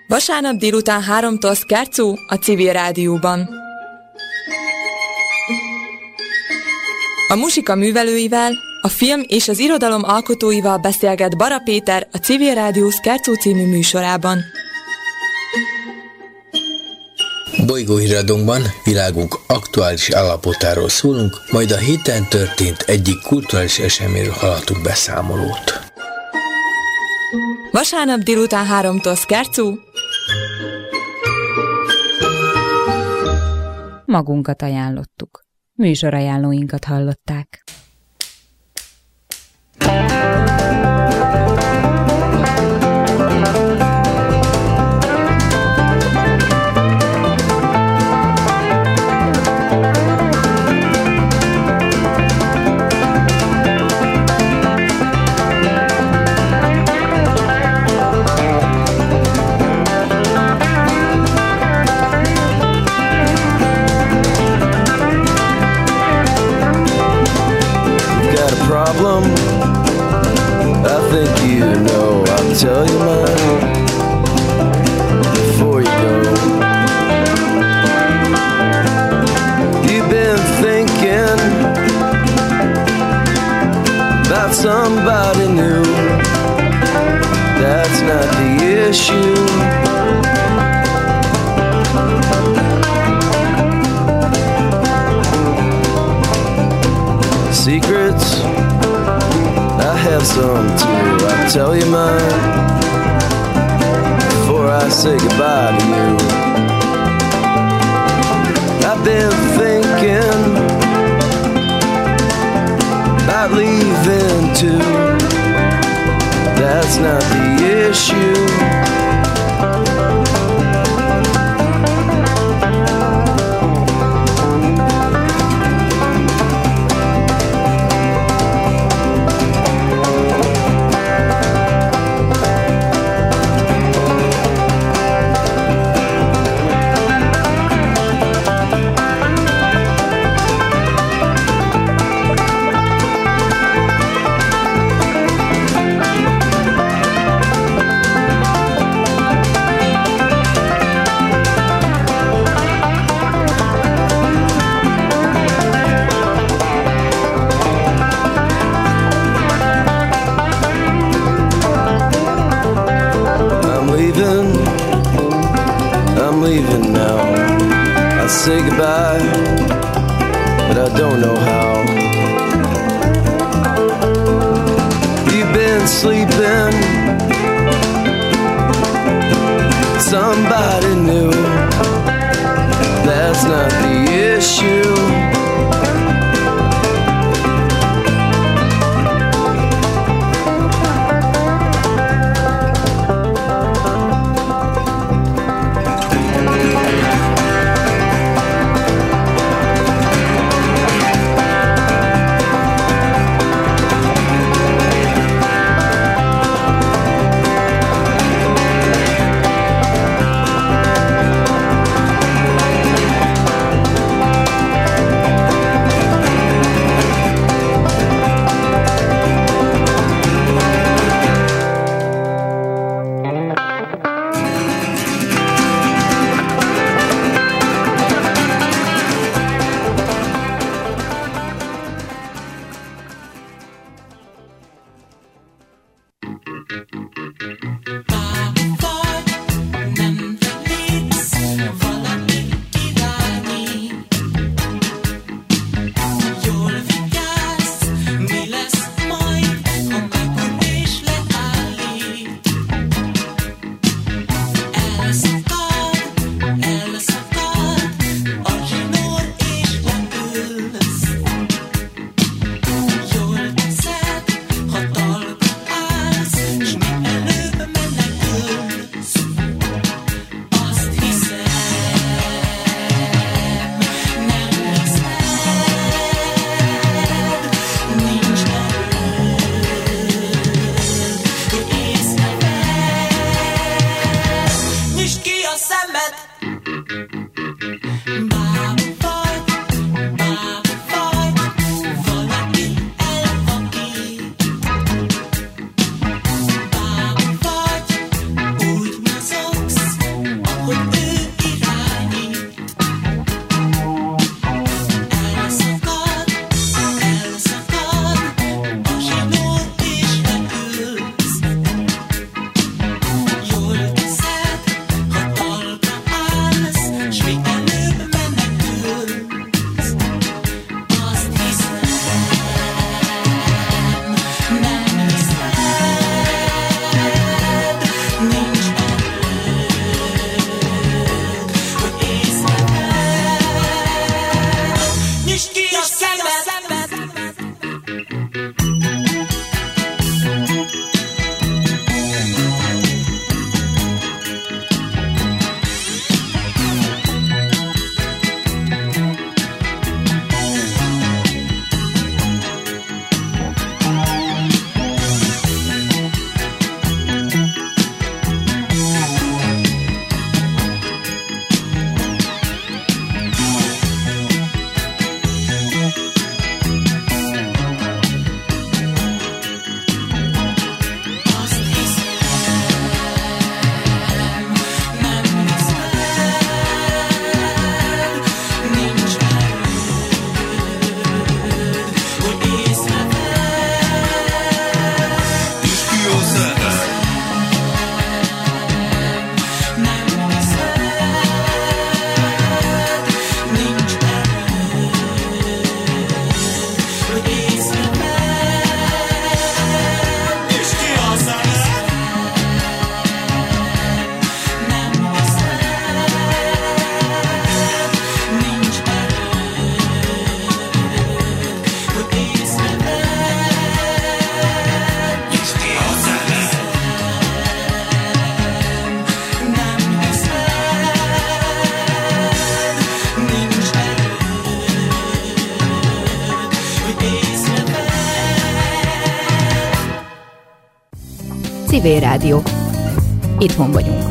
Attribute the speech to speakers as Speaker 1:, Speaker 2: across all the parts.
Speaker 1: Vasárnap délután 3-tól Scherzo a Civil Rádióban. A muzsika művelőivel, a film és az irodalom alkotóival beszélget Bara Péter a Civil Rádió Scherzo című műsorában.
Speaker 2: Bolygóhíradónkban világunk aktuális állapotáról szólunk, majd a héten történt egyik kulturális eseményről hallhatunk beszámolót.
Speaker 1: Vasárnap délután 3-tól Scherzo.
Speaker 3: Magunkat ajánlottuk. Műsorajánlóinkat hallották.
Speaker 4: I think you know, I'll tell you mine before you go. You've been thinking about somebody new. That's not the issue. Secrets, I have some too. I'll tell you mine before I say goodbye to you. I've been thinking about leaving too. That's not the issue. Say goodbye, but I don't know how. You've been sleeping, somebody new. That's not the issue.
Speaker 3: Civil Rádió. Itthon vagyunk.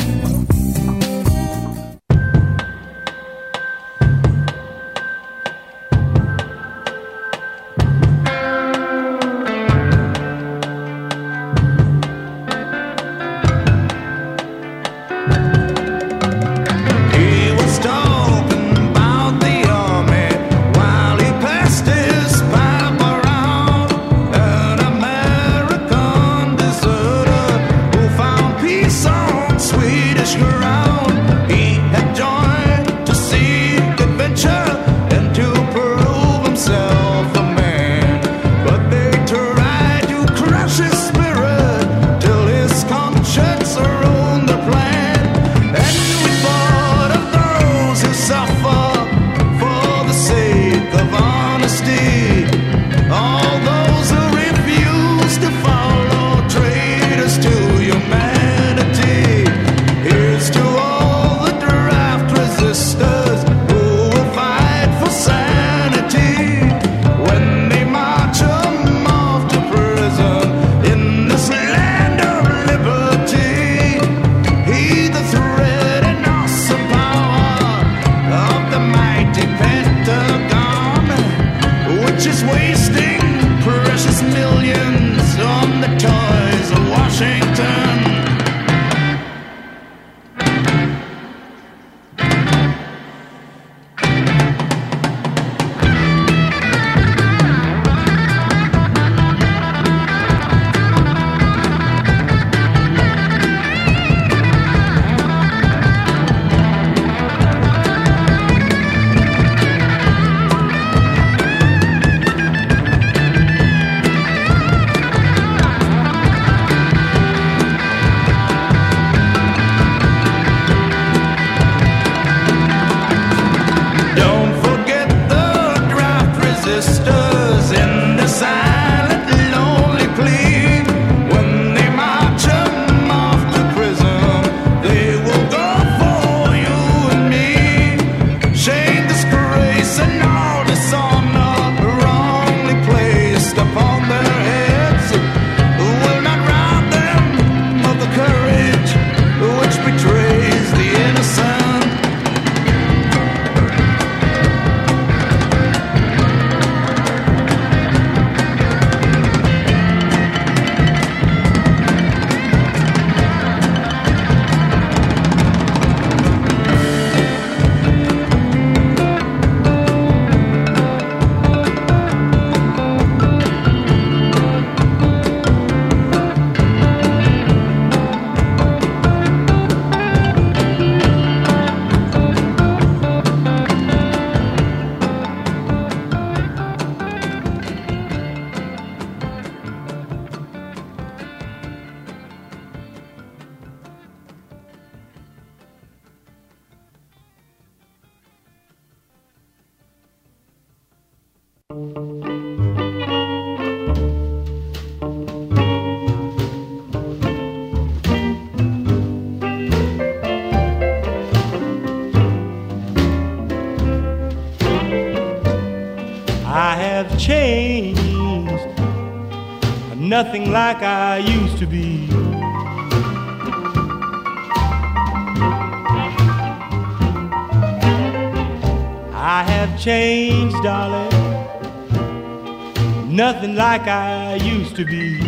Speaker 5: Nothing like I used to be. I have changed, darling. Nothing like I used to be.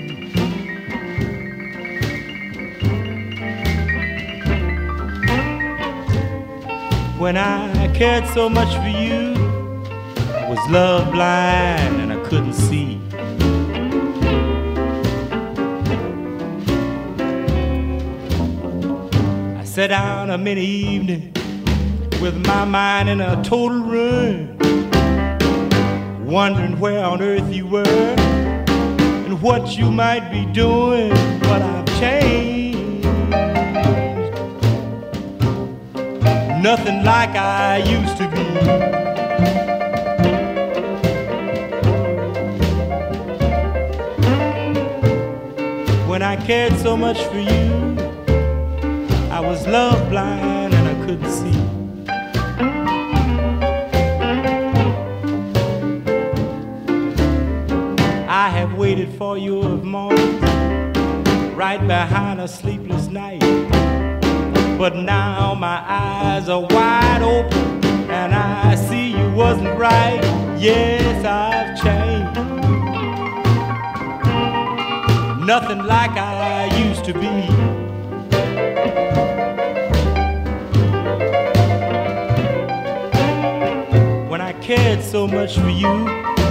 Speaker 5: When I cared so much for you, I was love blind and I couldn't see. Sat down a many evening with my mind in a total ruin, wondering where on earth you were and what you might be doing. But I've changed, nothing like I used to be. When I cared so much for you, I was love blind and I couldn't see. I have waited for you of mornings right behind a sleepless night. But now my eyes are wide open and I see you wasn't right. Yes, I've changed. Nothing like I used to be. When I cared so much for you,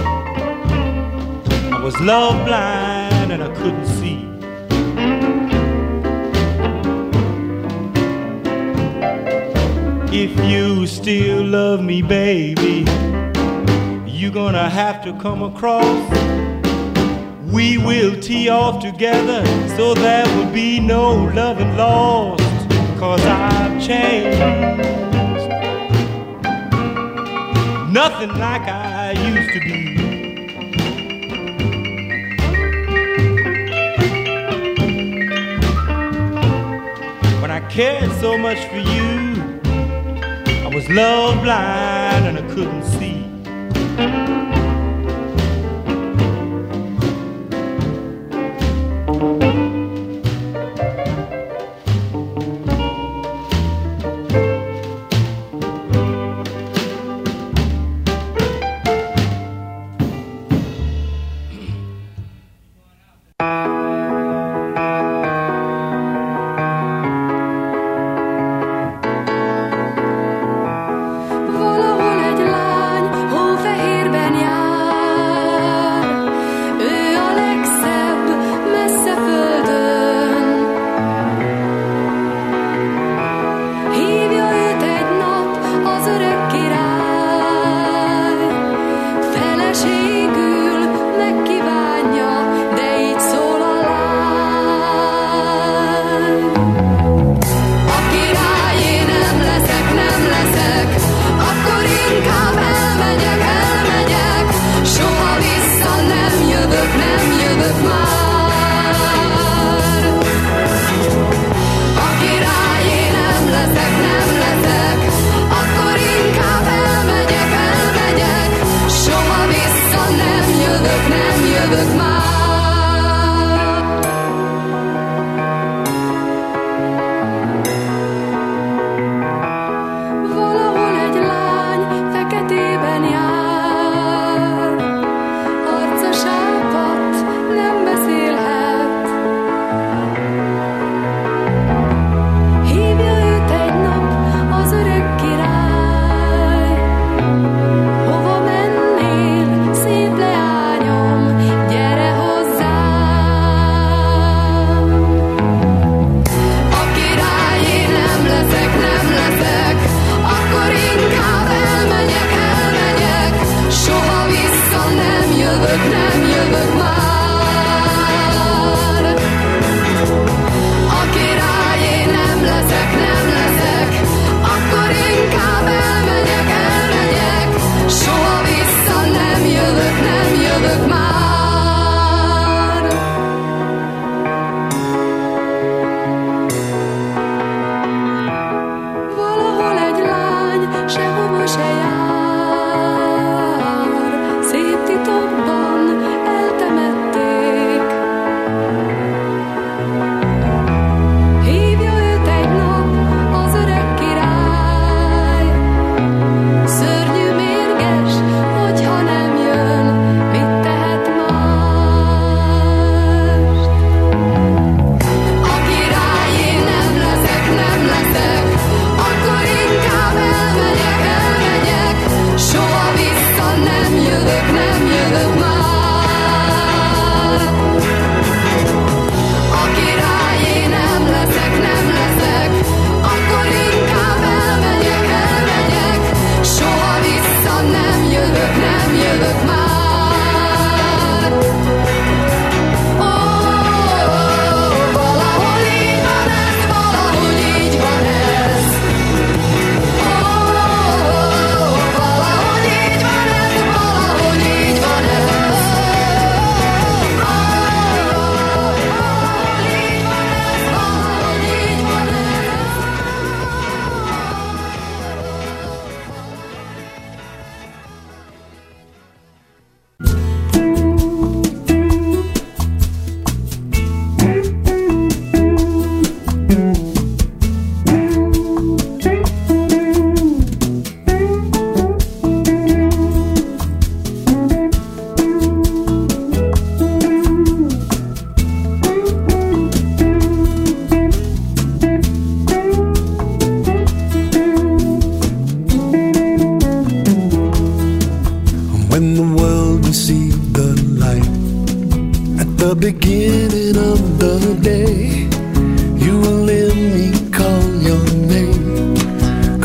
Speaker 5: I was love blind and I couldn't see. If you still love me, baby, you're gonna have to come across. We will tee off together so there will be no loving lost. 'Cause I've changed. Nothing like I used to be. When I cared so much for you, I was love blind and I couldn't see.
Speaker 6: Valahol egy lány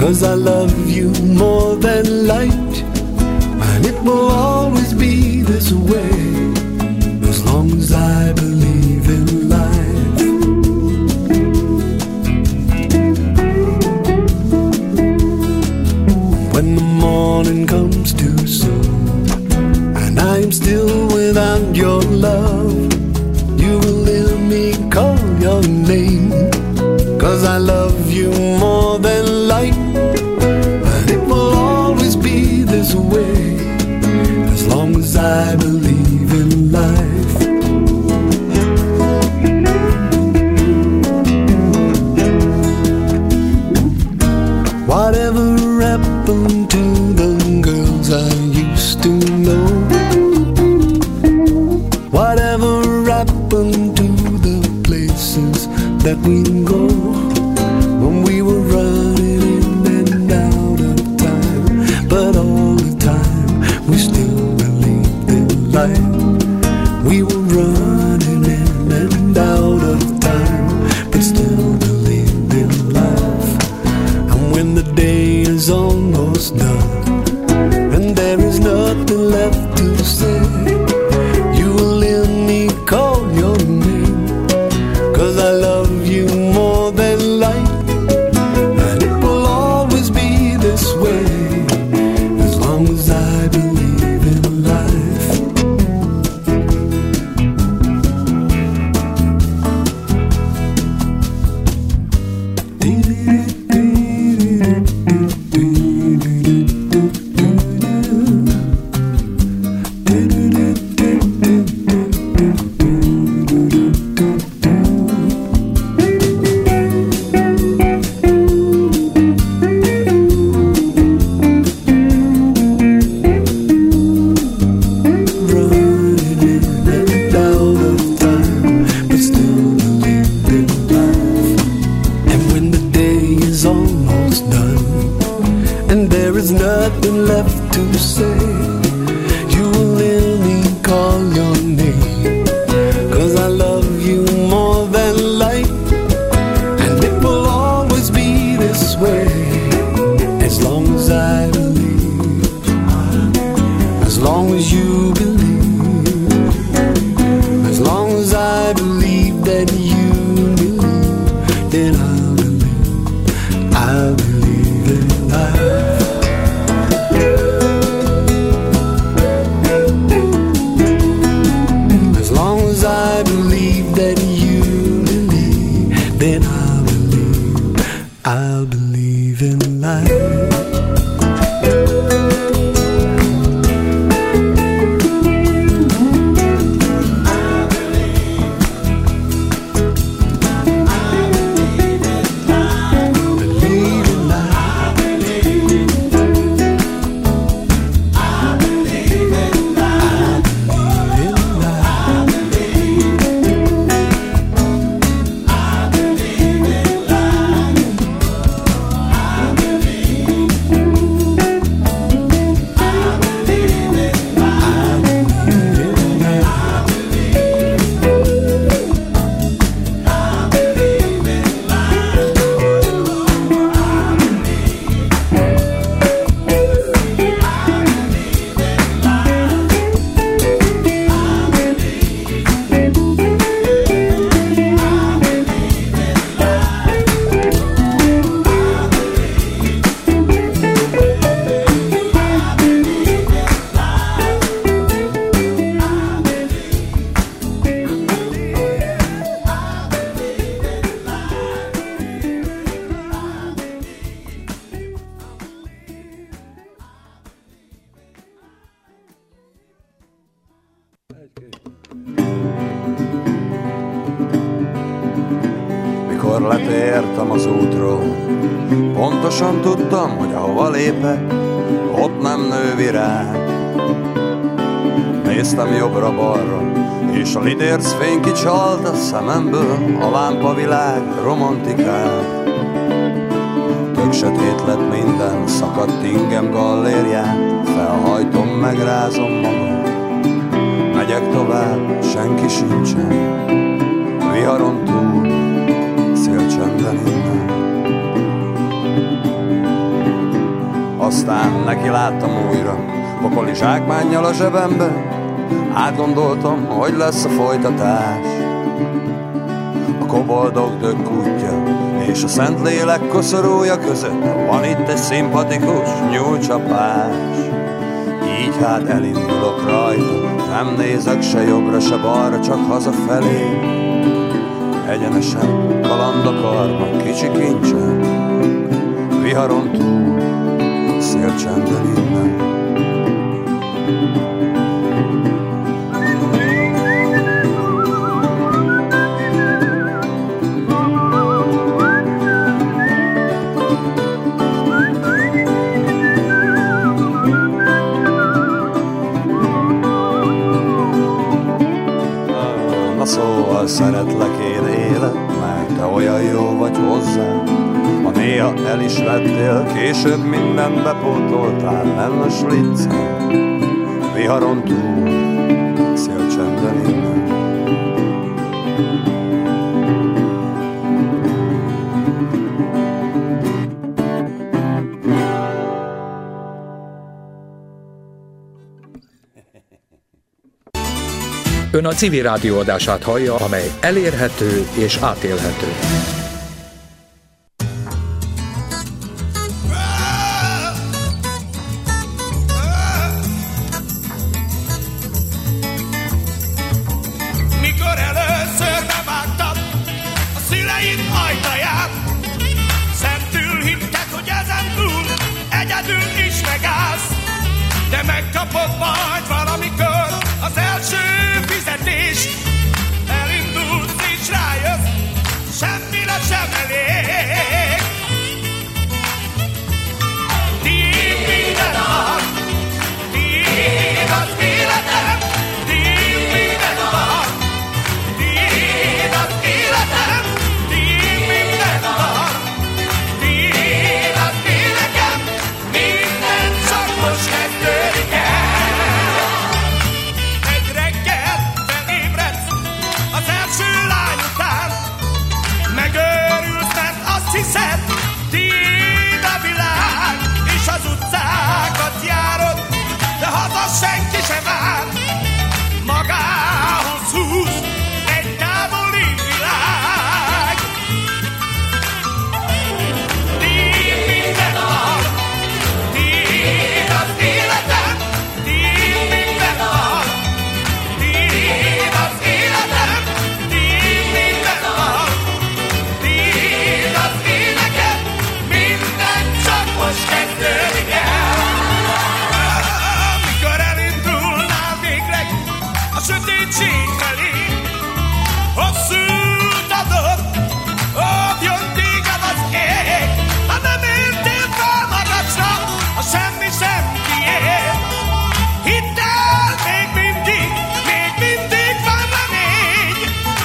Speaker 6: 'cause I love you more than light, and it will always be this way as long as I believe in life. When the morning comes too soon and I'm still without your love, you will hear me call your name, 'cause I love you more than light, and it will always be this way as long as I believe in life. Whatever happened to the girls I used to know? Whatever happened to the places that we'd go when we were running in and out of time? But all the time we still believed in life. We were running in and out of time, but still believed in life. And when the day is almost done and there is nothing left to say, you will hear me call your name, 'cause I love you more than light, and it will always be this way as long as I believe in life.
Speaker 7: Mikor letértem az útról, pontosan tudtam, hogy ahova lépek, ott nem nő virág. Néztem jobbra-balra, és a lidérc fény kicsalt a szememből, a lámpavilág romantikát. Tök sötét lett minden, szakadt ingem gallériát, felhajtom, megrázom magam, megyek tovább, senki sincsen, viharon túl, szélcsendben innen. aztán neki láttam újra, pokoli zsákmánnyal a zsebembe, átgondoltam, hogy lesz a folytatás. A koboldok dökkútja és a Szentlélek koszorúja között van itt egy szimpatikus nyúlcsapás. Így hát elindulok rajta, nem nézek se jobbra, se balra, csak hazafelé. Egyenesen kaland a karban, kicsi kincsen, viharon túl, szélcsendel innen. Szóval szeretlek én élet, mert te olyan jó vagy hozzám. Ha néha el is lettél, később mindent bepótoltál, nem a sliccen, viharon túl, szélcsendben innen.
Speaker 8: Ön a Civil Rádió adását hallja, amely elérhető és átélhető.
Speaker 9: Mikor először bevágtad a szüleid ajtaját, szentül hitted, hogy ezen túl egyedül is megállsz, de megkapod majd valamikor az első fizetés. Elindulsz és rájössz, semmire sem elég. Tiéd minden nap, tiéd az életem, tiéd minden nap, tiéd az életem, tiéd minden nap, tiéd az életem, minden csak most kezdődik el. Hiszed, tiéd a világ, és az utcákat járod, de haza senki sem vár. Magához húz egy távoli világ. Tiéd minden nap, tiéd az életem, tiéd minden nap, tiéd az életem, tiéd minden nap, tiéd az életem, minden csak most kezdődik el. Mikor elindulnál végleg a sötétség felé, hosszú út adott, ott jön téged az ég. Ha nem értél fel magasra, a semmi sem tiéd. Hidd el, még mindig van remény.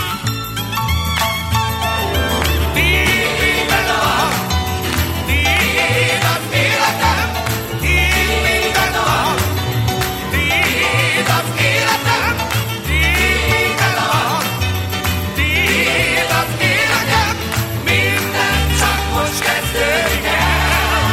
Speaker 9: Tiéd minden nap, tiéd az életem, tiéd minden nap, tiéd az életem, tiéd minden nap, tiéd az életem, minden csak most kezdődik el.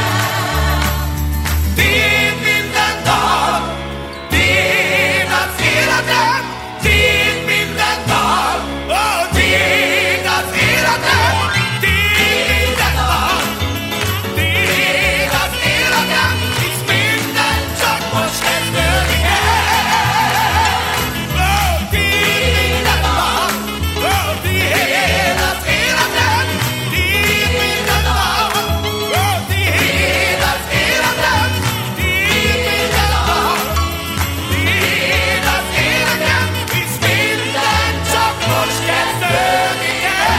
Speaker 9: Tiéd minden nap, tiéd az életem, tiéd minden nap, oh, tiéd az életem, tiéd minden nap, tiéd az életem, hisz minden csak most kezdődik el. Oh, tiéd minden nap, oh, tiéd az életem, tiéd minden nap, oh, tiéd az életem, tiéd minden nap, tiéd az életem, hisz minden csak most kezdődik el.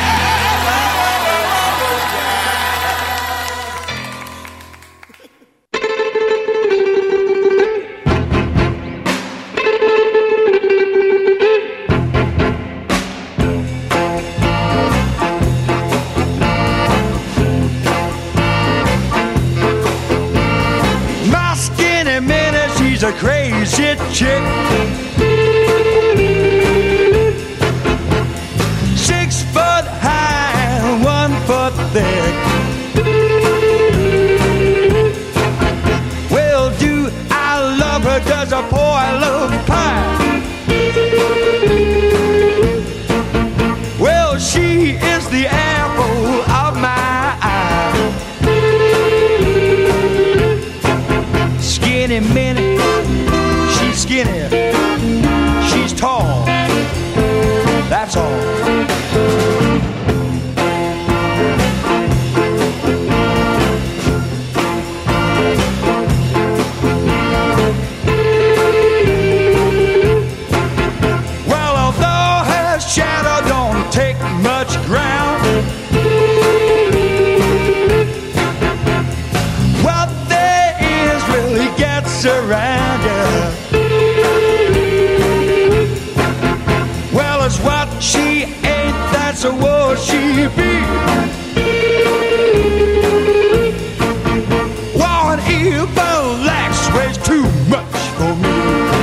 Speaker 6: My skinny minnie, she's a crazy chick. 6 foot high, 1 foot thick.
Speaker 9: Skinny Minnie, she's skinny, she's tall, that's all. Well, although her shadow don't take much ground, what there is really gets around you. Well, it's what she ain't, that's what she be. One evil lax weighs too much for me.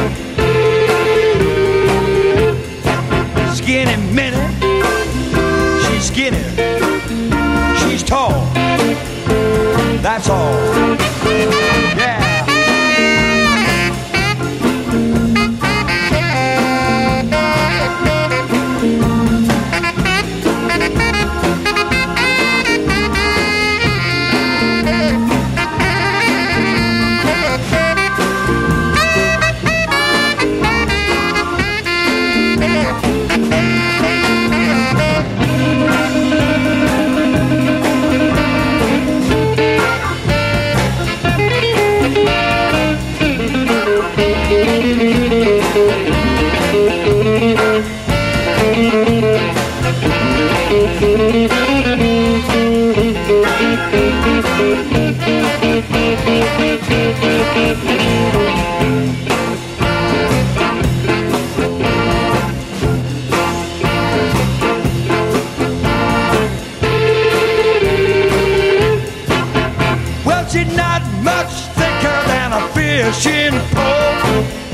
Speaker 9: Skinny Minnie, she's skinny, she's tall, that's all. Yeah. Well, she's not much thicker than a fishing pole.